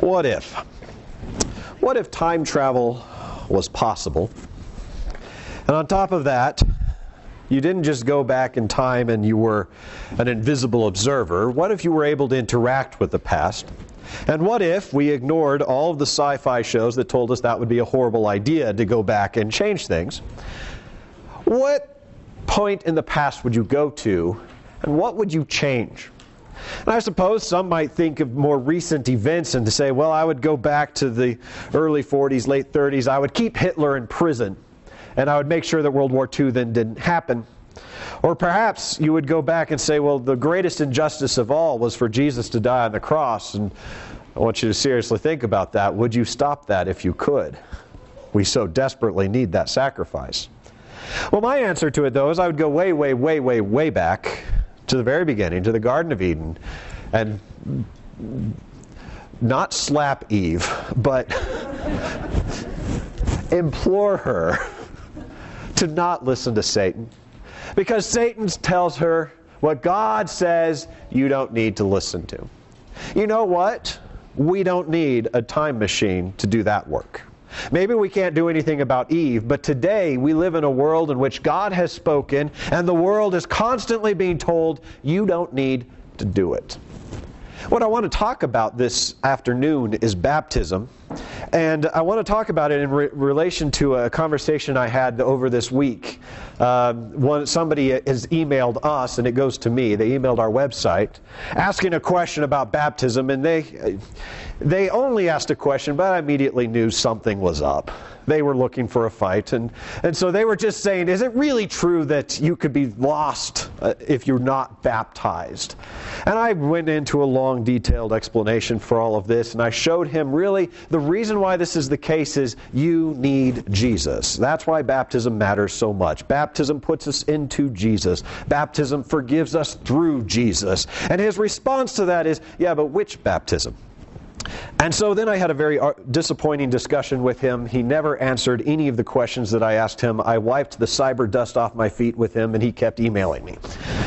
What if? What if time travel was possible? And on top of that, you didn't just go back in time and you were an invisible observer. What if you were able to interact with the past? And what if we ignored all of the sci-fi shows that told us that would be a horrible idea to go back and change things? What point in the past would you go to, and what would you change? And I suppose some might think of more recent events and to say, well, I would go back to the early 40s, late 30s. I would keep Hitler in prison, and I would make sure that World War II then didn't happen. Or perhaps you would go back and say, well, the greatest injustice of all was for Jesus to die on the cross, and I want you to seriously think about that. Would you stop that if you could? We so desperately need that sacrifice. Well, my answer to it, though, is I would go way, way, way, way, way back to the very beginning, to the Garden of Eden, and not slap Eve, but implore her to not listen to Satan. Because Satan tells her what God says you don't need to listen to. You know what? We don't need a time machine to do that work. Maybe we can't do anything about Eve, but today we live in a world in which God has spoken, and the world is constantly being told, you don't need to do it. What I want to talk about this afternoon is baptism, and I want to talk about it in relation to a conversation I had over this week. Somebody has emailed us, and it goes to me. They emailed our website asking a question about baptism, and they only asked a question, but I immediately knew something was up. They were looking for a fight, and so they were just saying, is it really true that you could be lost if you're not baptized? And I went into a long, detailed explanation for all of this, and I showed him really the reason why this is the case is you need Jesus. That's why baptism matters so much. Baptism puts us into Jesus. Baptism forgives us through Jesus. And his response to that is, yeah, but which baptism? And so then I had a very disappointing discussion with him. He never answered any of the questions that I asked him. I wiped the cyber dust off my feet with him, and he kept emailing me.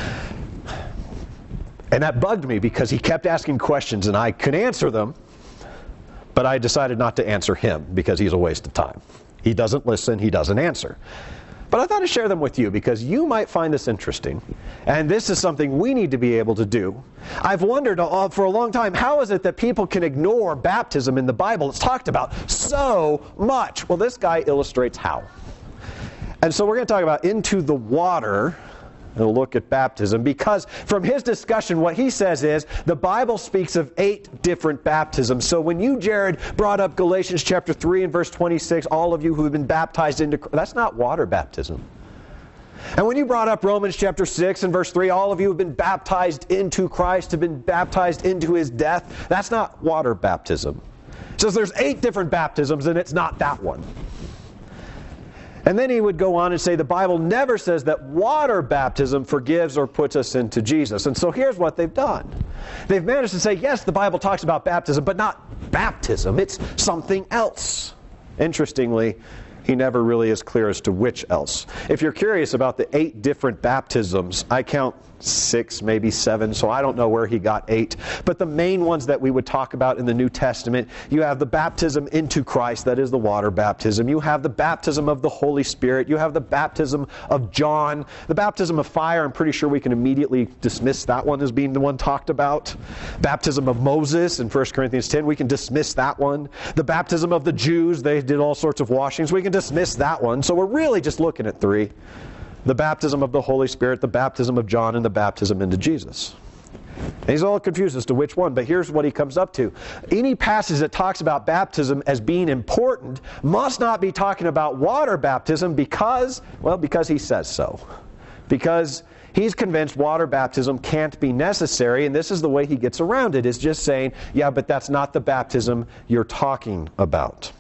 And that bugged me because he kept asking questions, and I could answer them, but I decided not to answer him because he's a waste of time. He doesn't listen, he doesn't answer. But I thought I'd share them with you because you might find this interesting. And this is something we need to be able to do. I've wondered for a long time, how is it that people can ignore baptism in the Bible? It's talked about so much. Well, this guy illustrates how. And so we're going to talk about into the water and a look at baptism, because from his discussion, what he says is the Bible speaks of 8 different baptisms. So when you, Jared, brought up Galatians chapter 3 and verse 26, all of you who have been baptized into Christ, that's not water baptism. And when you brought up Romans chapter 6 and verse 3, all of you have been baptized into Christ, have been baptized into his death, that's not water baptism. It says there's 8 different baptisms, and it's not that one. And then he would go on and say the Bible never says that water baptism forgives or puts us into Jesus. And so here's what they've done. They've managed to say, yes, the Bible talks about baptism, but not baptism. It's something else. Interestingly, he never really is clear as to which else. If you're curious about the 8 different baptisms, I count 6, maybe 7, so I don't know where he got 8. But the main ones that we would talk about in the New Testament, you have the baptism into Christ, that is the water baptism. You have the baptism of the Holy Spirit. You have the baptism of John. The baptism of fire, I'm pretty sure we can immediately dismiss that one as being the one talked about. Baptism of Moses in 1 Corinthians 10, we can dismiss that one. The baptism of the Jews, they did all sorts of washings. We can dismiss that one. So we're really just looking at 3. The baptism of the Holy Spirit, the baptism of John, and the baptism into Jesus. And he's all confused as to which one, but here's what he comes up to. Any passage that talks about baptism as being important must not be talking about water baptism because he says so. Because he's convinced water baptism can't be necessary, and this is the way he gets around it, is just saying, yeah, but that's not the baptism you're talking about.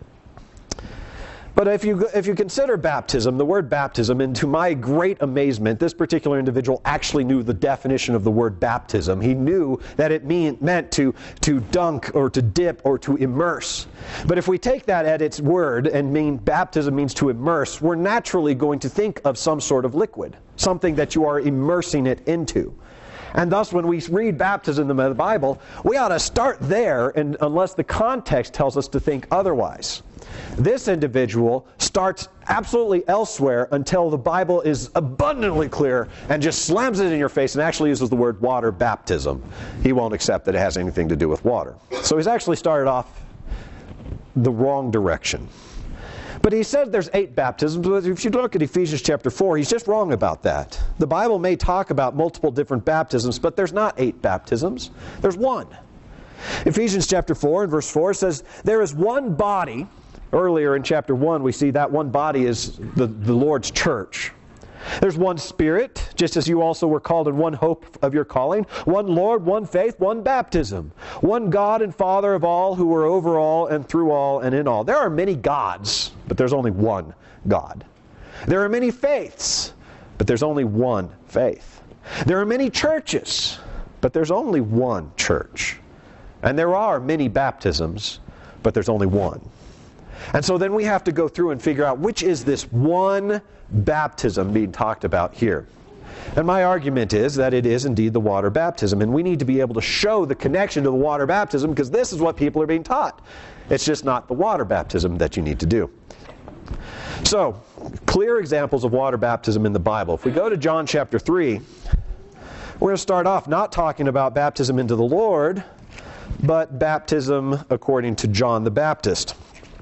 But if you consider baptism, the word baptism, and to my great amazement, this particular individual actually knew the definition of the word baptism. He knew that it meant to dunk or to dip or to immerse. But if we take that at its word and mean baptism means to immerse, we're naturally going to think of some sort of liquid, something that you are immersing it into. And thus, when we read baptism in the Bible, we ought to start there, and unless the context tells us to think otherwise. This individual starts absolutely elsewhere until the Bible is abundantly clear and just slams it in your face and actually uses the word water baptism. He won't accept that it has anything to do with water. So he's actually started off the wrong direction. But he said there's 8 baptisms, but if you look at Ephesians chapter 4, he's just wrong about that. The Bible may talk about multiple different baptisms, but there's not 8 baptisms. There's one. Ephesians chapter 4 and verse 4 says, there is one body. Earlier in chapter 1, we see that one body is the Lord's church. There's one Spirit, just as you also were called in one hope of your calling, one Lord, one faith, one baptism, one God and Father of all, who are over all and through all and in all. There are many gods, but there's only one God. There are many faiths, but there's only one faith. There are many churches, but there's only one church. And there are many baptisms, but there's only one. And so then we have to go through and figure out which is this one baptism being talked about here. And my argument is that it is indeed the water baptism. And we need to be able to show the connection to the water baptism because this is what people are being taught. It's just not the water baptism that you need to do. So, clear examples of water baptism in the Bible. If we go to John chapter 3, we're going to start off not talking about baptism into the Lord, but baptism according to John the Baptist.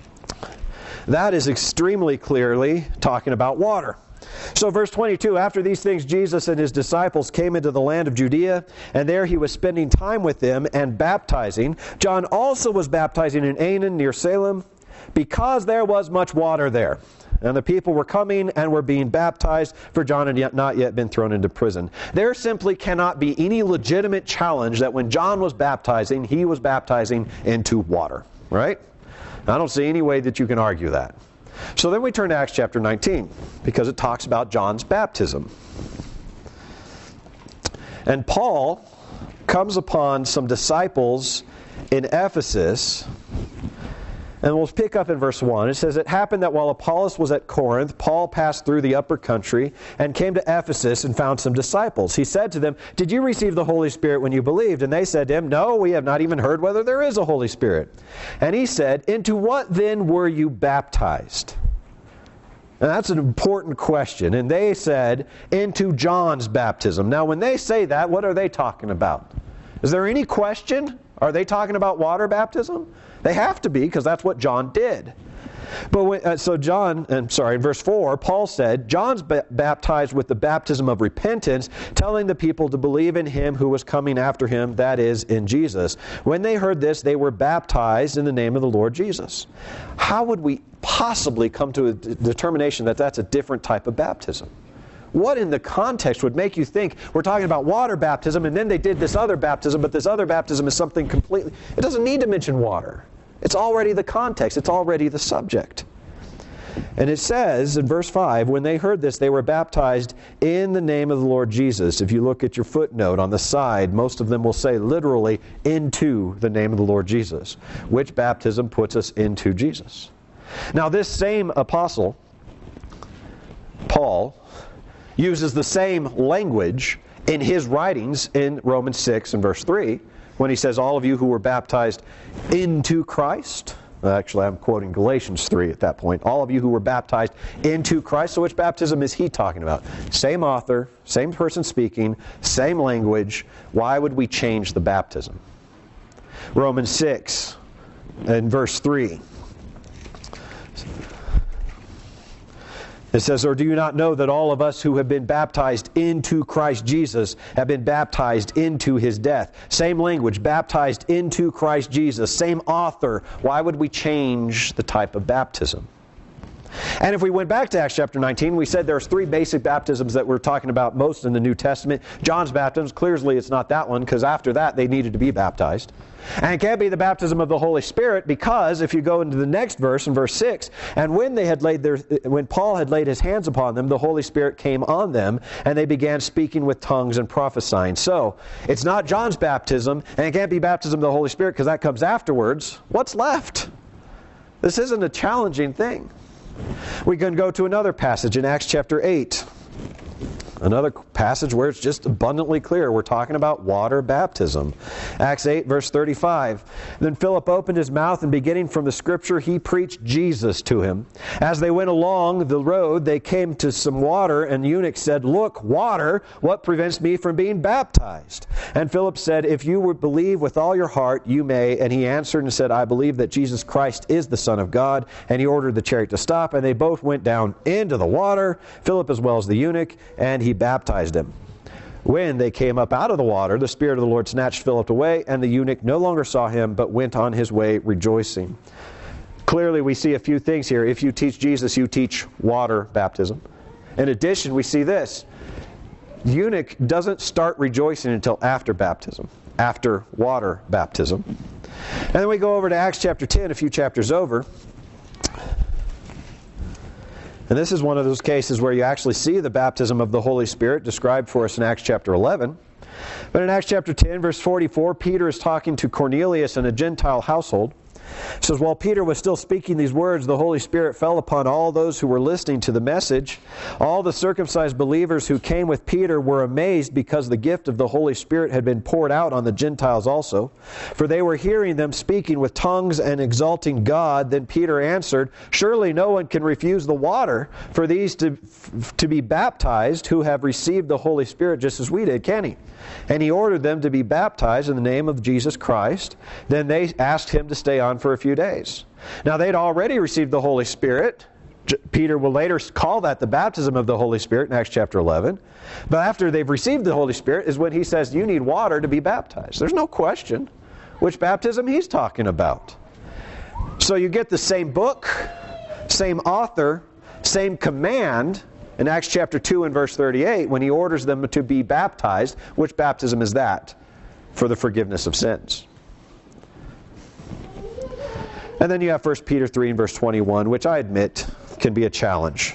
That is extremely clearly talking about water. So verse 22, after these things Jesus and his disciples came into the land of Judea, and there he was spending time with them and baptizing. John also was baptizing in Aenon near Salem, because there was much water there. And the people were coming and were being baptized, for John had not yet been thrown into prison. There simply cannot be any legitimate challenge that when John was baptizing, he was baptizing into water. Right? I don't see any way that you can argue that. So then we turn to Acts chapter 19, because it talks about John's baptism. And Paul comes upon some disciples in Ephesus, and we'll pick up in verse 1. It says, it happened that while Apollos was at Corinth, Paul passed through the upper country and came to Ephesus and found some disciples. He said to them, did you receive the Holy Spirit when you believed? And they said to him, no, we have not even heard whether there is a Holy Spirit. And he said, into what then were you baptized? And that's an important question. And they said, into John's baptism. Now when they say that, what are they talking about? Is there any question? Are they talking about water baptism? They have to be, because that's what John did. But in verse 4, Paul said, John's baptized with the baptism of repentance, telling the people to believe in him who was coming after him, that is, in Jesus. When they heard this, they were baptized in the name of the Lord Jesus. How would we possibly come to a determination that that's a different type of baptism? What in the context would make you think we're talking about water baptism and then they did this other baptism, but this other baptism is something completely... It doesn't need to mention water. It's already the context. It's already the subject. And it says in verse 5, when they heard this, they were baptized in the name of the Lord Jesus. If you look at your footnote on the side, most of them will say literally, into the name of the Lord Jesus, which baptism puts us into Jesus. Now this same apostle, Paul, uses the same language in his writings in Romans 6 and verse 3 when he says, all of you who were baptized into Christ. Actually, I'm quoting Galatians 3 at that point. All of you who were baptized into Christ. So which baptism is he talking about? Same author, same person speaking, same language. Why would we change the baptism? Romans 6 and verse 3. It says, or do you not know that all of us who have been baptized into Christ Jesus have been baptized into his death? Same language, baptized into Christ Jesus. Same author. Why would we change the type of baptism? And if we went back to Acts chapter 19, we said there's 3 basic baptisms that we're talking about most in the New Testament. John's baptism, clearly it's not that one, because after that they needed to be baptized. And it can't be the baptism of the Holy Spirit, because if you go into the next verse, in verse 6, and when Paul had laid his hands upon them, the Holy Spirit came on them, and they began speaking with tongues and prophesying. So, it's not John's baptism, and it can't be baptism of the Holy Spirit, because that comes afterwards. What's left? This isn't a challenging thing. We can go to another passage in Acts chapter 8. Another passage where it's just abundantly clear. We're talking about water baptism. Acts 8, verse 35. Then Philip opened his mouth, and beginning from the Scripture, he preached Jesus to him. As they went along the road, they came to some water, and the eunuch said, "Look, water, what prevents me from being baptized?" And Philip said, "If you would believe with all your heart, you may." And he answered and said, "I believe that Jesus Christ is the Son of God." And he ordered the chariot to stop, and they both went down into the water, Philip as well as the eunuch, and he baptized him. When they came up out of the water, the Spirit of the Lord snatched Philip away, and the eunuch no longer saw him, but went on his way rejoicing. Clearly, we see a few things here. If you teach Jesus, you teach water baptism. In addition, we see this. The eunuch doesn't start rejoicing until after baptism, after water baptism. And then we go over to Acts chapter 10, a few chapters over. And this is one of those cases where you actually see the baptism of the Holy Spirit described for us in Acts chapter 11. But in Acts chapter 10, verse 44, Peter is talking to Cornelius in a Gentile household. It says, while Peter was still speaking these words, the Holy Spirit fell upon all those who were listening to the message. All the circumcised believers who came with Peter were amazed because the gift of the Holy Spirit had been poured out on the Gentiles also. For they were hearing them speaking with tongues and exalting God. Then Peter answered, "Surely no one can refuse the water for these to be baptized who have received the Holy Spirit just as we did, can he?" And he ordered them to be baptized in the name of Jesus Christ. Then they asked him to stay on for a few days. Now they'd already received the Holy Spirit. Peter will later call that the baptism of the Holy Spirit in Acts chapter 11. But after they've received the Holy Spirit is when he says, you need water to be baptized. There's no question which baptism he's talking about. So you get the same book, same author, same command in Acts chapter 2 and verse 38 when he orders them to be baptized. Which baptism is that? For the forgiveness of sins. And then you have 1 Peter 3 and verse 21, which I admit can be a challenge.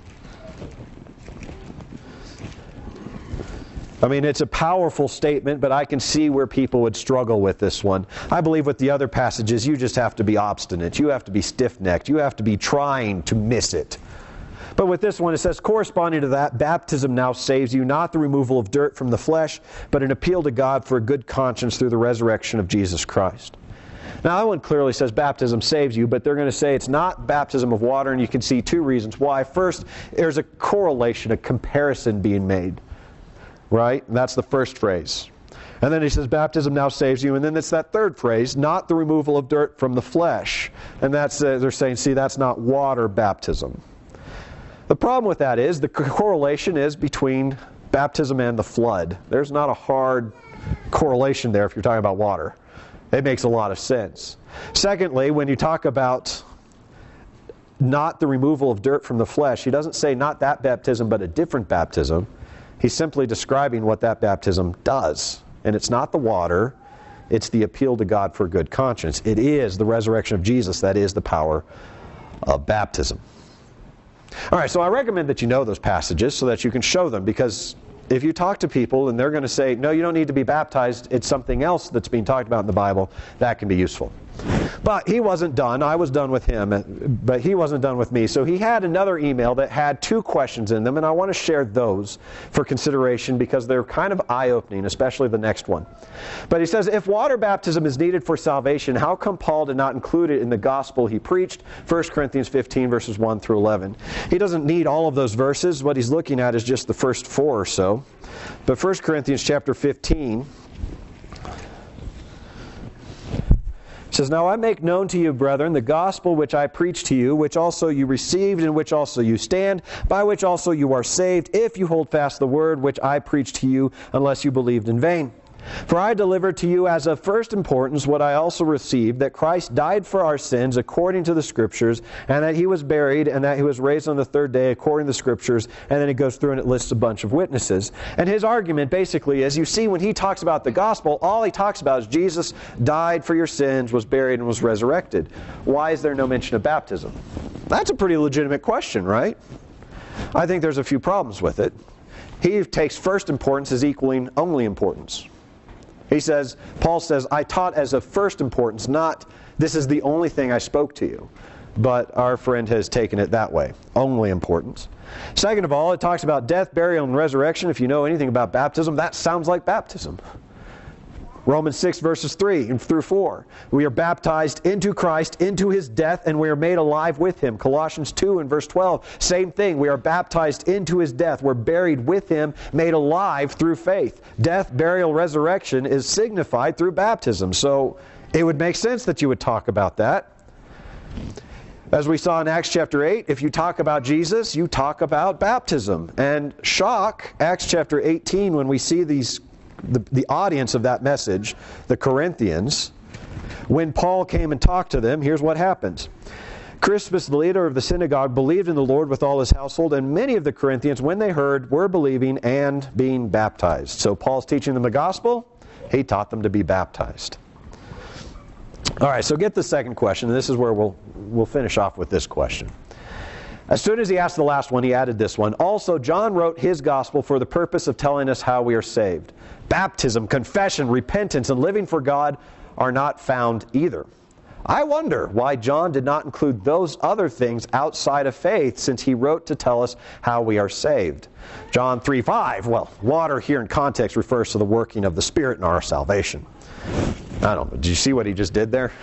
I mean, it's a powerful statement, but I can see where people would struggle with this one. I believe with the other passages, you just have to be obstinate. You have to be stiff-necked. You have to be trying to miss it. But with this one, it says, corresponding to that, baptism now saves you, not the removal of dirt from the flesh, but an appeal to God for a good conscience through the resurrection of Jesus Christ. Now, that one clearly says baptism saves you, but they're going to say it's not baptism of water, and you can see two reasons why. First, there's a correlation, a comparison being made, right? And that's the first phrase. And then he says baptism now saves you, and then it's that third phrase, not the removal of dirt from the flesh. And that's they're saying, see, that's not water baptism. The problem with that is the correlation is between baptism and the flood. There's not a hard correlation there if you're talking about water. It makes a lot of sense. Secondly, when you talk about not the removal of dirt from the flesh, he doesn't say not that baptism but a different baptism. He's simply describing what that baptism does. And it's not the water, it's the appeal to God for good conscience. It is the resurrection of Jesus that is the power of baptism. All right, so I recommend that you know those passages so that you can show them, because if you talk to people and they're going to say, no, you don't need to be baptized, it's something else that's being talked about in the Bible, that can be useful. But he wasn't done. I was done with him, but he wasn't done with me. So he had another email that had two questions in them, and I want to share those for consideration because they're kind of eye-opening, especially the next one. But he says, if water baptism is needed for salvation, how come Paul did not include it in the gospel he preached? 1 Corinthians 15, verses 1 through 11. He doesn't need all of those verses. What he's looking at is just the first 4 or so. But 1 Corinthians chapter 15... It says, now I make known to you, brethren, the gospel which I preached to you, which also you received, in which also you stand, by which also you are saved, if you hold fast the word which I preached to you, unless you believed in vain. For I delivered to you as of first importance what I also received, that Christ died for our sins according to the Scriptures, and that He was buried, and that He was raised on the third day according to the Scriptures, and then it goes through and it lists a bunch of witnesses. And his argument basically is, you see, when he talks about the gospel, all he talks about is Jesus died for your sins, was buried, and was resurrected. Why is there no mention of baptism? That's a pretty legitimate question, right? I think there's a few problems with it. He takes first importance as equaling only importance. He says, Paul says, I taught as of first importance, not this is the only thing I spoke to you. but our friend has taken it that way. Only importance. Second of all, it talks about death, burial, and resurrection. If you know anything about baptism, that sounds like baptism. Romans 6 verses 3 through 4. We are baptized into Christ, into His death, and we are made alive with Him. Colossians 2 and verse 12, same thing. We are baptized into His death. We're buried with Him, made alive through faith. Death, burial, resurrection is signified through baptism. So it would make sense that you would talk about that. As we saw in Acts chapter 8, if you talk about Jesus, you talk about baptism. And shock, Acts chapter 18, when we see the audience of that message, the Corinthians, when Paul came and talked to them, here's what happened. Crispus, the leader of the synagogue, believed in the Lord with all his household, and many of the Corinthians, when they heard, were believing and being baptized. So Paul's teaching them the gospel. He taught them to be baptized. All right, so get the second question, and this is where we'll finish off with this question. As soon as he asked the last one, he added this one. Also, John wrote his gospel for the purpose of telling us how we are saved. Baptism, confession, repentance, and living for God are not found either. I wonder why John did not include those other things outside of faith, since he wrote to tell us how we are saved. John 3:5, well, water here in context refers to the working of the Spirit in our salvation. I don't know, did you see what he just did there?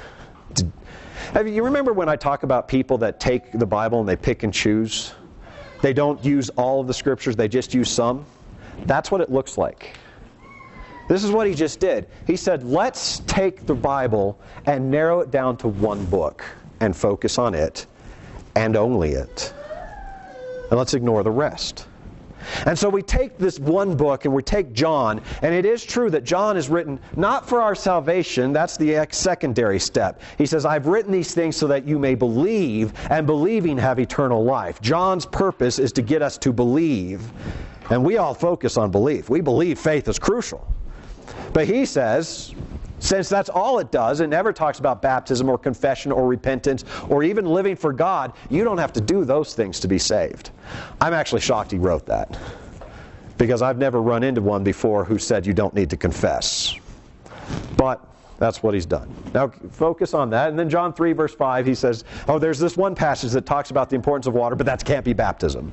You remember when I talk about people that take the Bible and they pick and choose? They don't use all of the Scriptures, they just use some? That's what it looks like. This is what he just did. He said, let's take the Bible and narrow it down to one book and focus on it and only it. And let's ignore the rest. And so we take this one book and we take John, and it is true that John is written not for our salvation, that's the secondary step. He says, I've written these things so that you may believe, and believing have eternal life. John's purpose is to get us to believe, and we all focus on belief. We believe faith is crucial. But he says, since that's all it does, it never talks about baptism or confession or repentance or even living for God, you don't have to do those things to be saved. I'm actually shocked he wrote that, because I've never run into one before who said you don't need to confess. But that's what he's done. Now focus on that. And then John 3 verse 5, he says, oh, there's this one passage that talks about the importance of water, but that can't be baptism.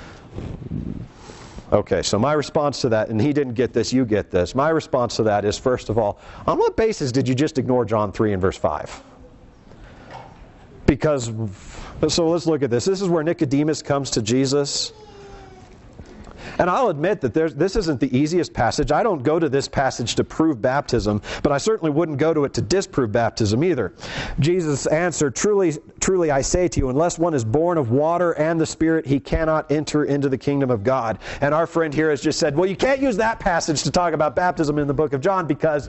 Okay, so my response to that, and he didn't get this, you get this. My response to that is, first of all, on what basis did you just ignore John 3 and verse 5? Because, so let's look at this. This is where Nicodemus comes to Jesus. And I'll admit that this isn't the easiest passage. I don't go to this passage to prove baptism, but I certainly wouldn't go to it to disprove baptism either. Jesus answered, truly, truly I say to you, unless one is born of water and the Spirit, he cannot enter into the kingdom of God. And our friend here has just said, well, you can't use that passage to talk about baptism in the book of John because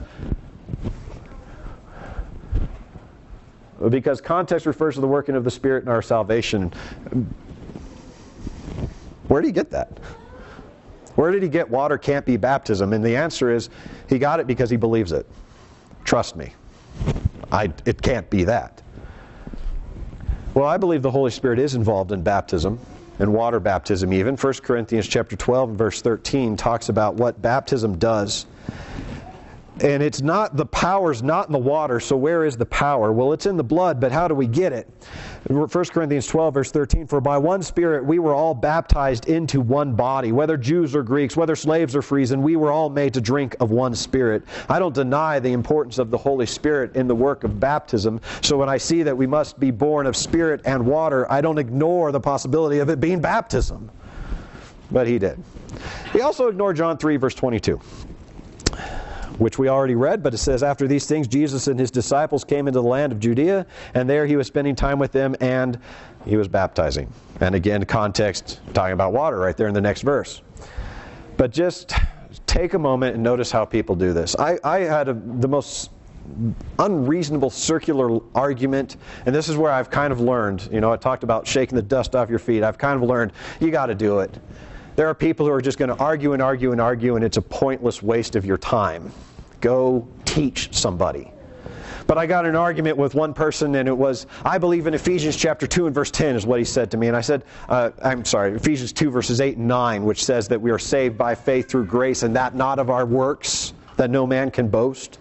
context refers to the working of the Spirit in our salvation. Where did he get that? Where did he get water can't be baptism? And the answer is, he got it because he believes it. Trust me. It can't be that. Well, I believe the Holy Spirit is involved in baptism, and water baptism even. 1 Corinthians chapter 12 and verse 13 talks about what baptism does. And it's not, the power's not in the water, so where is the power? Well, it's in the blood, but how do we get it? 1 Corinthians 12, verse 13, for by one Spirit we were all baptized into one body, whether Jews or Greeks, whether slaves or frees, and we were all made to drink of one Spirit. I don't deny the importance of the Holy Spirit in the work of baptism, so when I see that we must be born of Spirit and water, I don't ignore the possibility of it being baptism. But he did. He also ignored John 3, verse 22. Which we already read, but it says, after these things Jesus and his disciples came into the land of Judea, and there he was spending time with them, and he was baptizing. And again, context, talking about water right there in the next verse. But just take a moment and notice how people do this. I had the most unreasonable circular argument, and this is where I've kind of learned, I talked about shaking the dust off your feet. I've kind of learned, you got to do it. There are people who are just going to argue and argue and argue, and it's a pointless waste of your time. Go teach somebody. But I got an argument with one person, and it was, I believe in Ephesians chapter 2 and verse 10 is what he said to me. And I said, Ephesians 2 verses 8 and 9, which says that we are saved by faith through grace, and that not of our works, that no man can boast.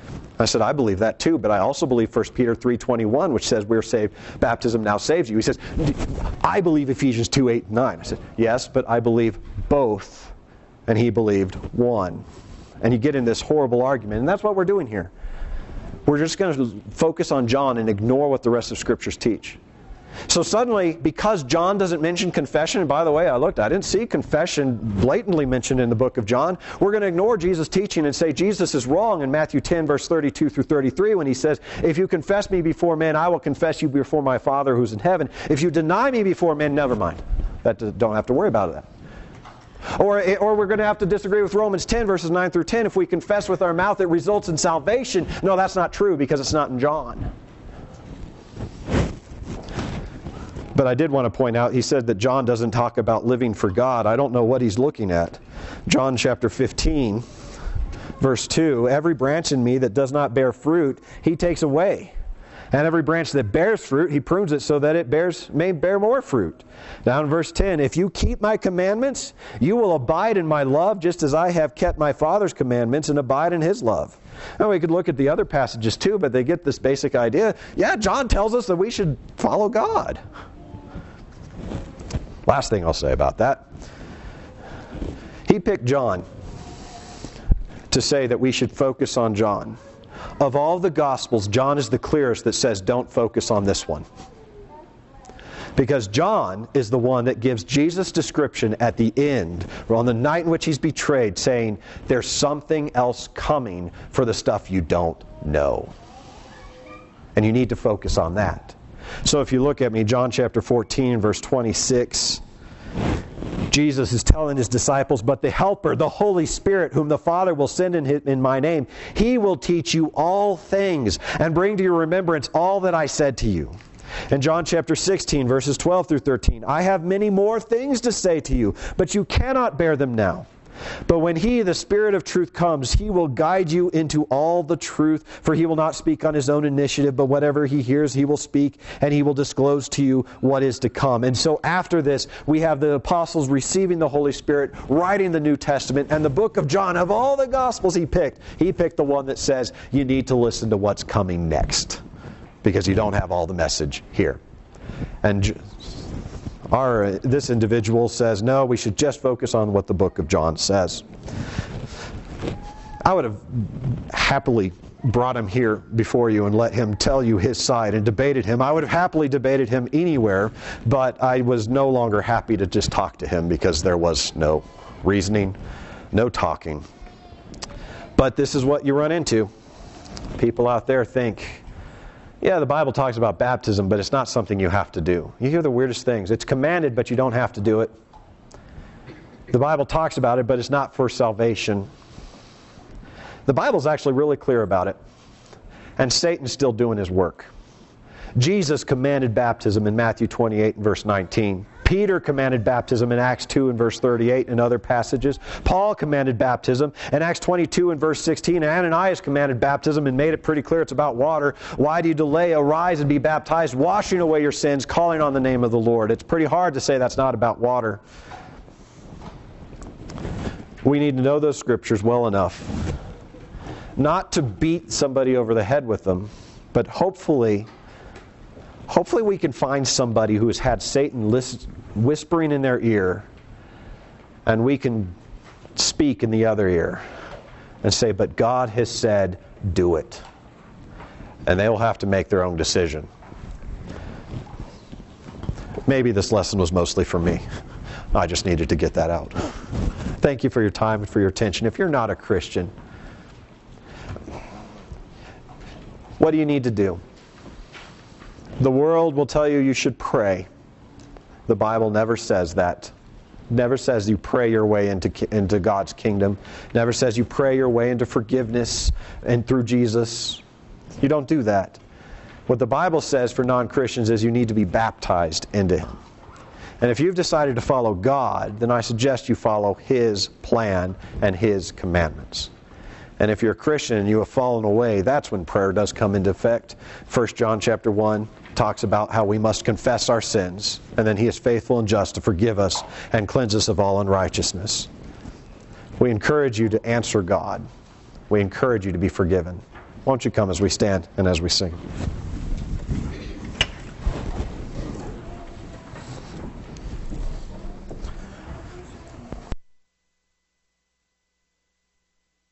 I said, I believe that too, but I also believe 1 Peter 3:21, which says we're saved, baptism now saves you. He says, I believe Ephesians 2:8 and 9. I said, yes, but I believe both. And he believed one. And you get in this horrible argument, and that's what we're doing here. We're just going to focus on John and ignore what the rest of Scriptures teach. So suddenly, because John doesn't mention confession, and by the way, I didn't see confession blatantly mentioned in the book of John, we're going to ignore Jesus' teaching and say Jesus is wrong in Matthew 10, verse 32 through 33, when he says, if you confess me before men, I will confess you before my Father who's in heaven. If you deny me before men, never mind. Don't have to worry about that. Or we're going to have to disagree with Romans 10, verses 9 through 10. If we confess with our mouth, it results in salvation. No, that's not true because it's not in John. But I did want to point out, he said that John doesn't talk about living for God. I don't know what he's looking at. John chapter 15, verse 2, every branch in me that does not bear fruit, he takes away. And every branch that bears fruit, he prunes it so that it may bear more fruit. Down in verse 10, if you keep my commandments, you will abide in my love, just as I have kept my Father's commandments and abide in his love. And we could look at the other passages too, but they get this basic idea. Yeah, John tells us that we should follow God. Last thing I'll say about that. He picked John to say that we should focus on John. Of all the Gospels, John is the clearest that says don't focus on this one. Because John is the one that gives Jesus' description at the end, or on the night in which he's betrayed, saying there's something else coming for the stuff you don't know. And you need to focus on that. So if you look at me, John chapter 14, verse 26, Jesus is telling his disciples, but the Helper, the Holy Spirit, whom the Father will send in my name, he will teach you all things and bring to your remembrance all that I said to you. In John chapter 16, verses 12 through 13, I have many more things to say to you, but you cannot bear them now. But when he, the Spirit of truth, comes, he will guide you into all the truth, for he will not speak on his own initiative, but whatever he hears he will speak, and he will disclose to you what is to come. And so after this, we have the apostles receiving the Holy Spirit, writing the New Testament, and the book of John, of all the Gospels he picked the one that says you need to listen to what's coming next, because you don't have all the message here. And this individual says, no, we should just focus on what the book of John says. I would have happily brought him here before you and let him tell you his side and debated him. I would have happily debated him anywhere, but I was no longer happy to just talk to him because there was no reasoning, no talking. But this is what you run into. People out there think, yeah, the Bible talks about baptism, but it's not something you have to do. You hear the weirdest things. It's commanded, but you don't have to do it. The Bible talks about it, but it's not for salvation. The Bible's actually really clear about it. And Satan's still doing his work. Jesus commanded baptism in Matthew 28 and verse 19. Peter commanded baptism in Acts 2 and verse 38 and other passages. Paul commanded baptism in Acts 22 and verse 16. And Ananias commanded baptism and made it pretty clear it's about water. Why do you delay? Arise and be baptized, washing away your sins, calling on the name of the Lord. It's pretty hard to say that's not about water. We need to know those scriptures well enough. Not to beat somebody over the head with them, but hopefully we can find somebody who has had Satan whispering in their ear, and we can speak in the other ear and say, but God has said, do it. And they will have to make their own decision. Maybe this lesson was mostly for me. I just needed to get that out. Thank you for your time and for your attention. If you're not a Christian, what do you need to do? The world will tell you you should pray. The Bible never says that. Never says you pray your way into God's kingdom. Never says you pray your way into forgiveness and through Jesus. You don't do that. What the Bible says for non-Christians is you need to be baptized into Him. And if you've decided to follow God, then I suggest you follow His plan and His commandments. And if you're a Christian and you have fallen away, that's when prayer does come into effect. 1 John chapter 1 talks about how we must confess our sins, and then He is faithful and just to forgive us and cleanse us of all unrighteousness. We encourage you to answer God. We encourage you to be forgiven. Won't you come as we stand and as we sing?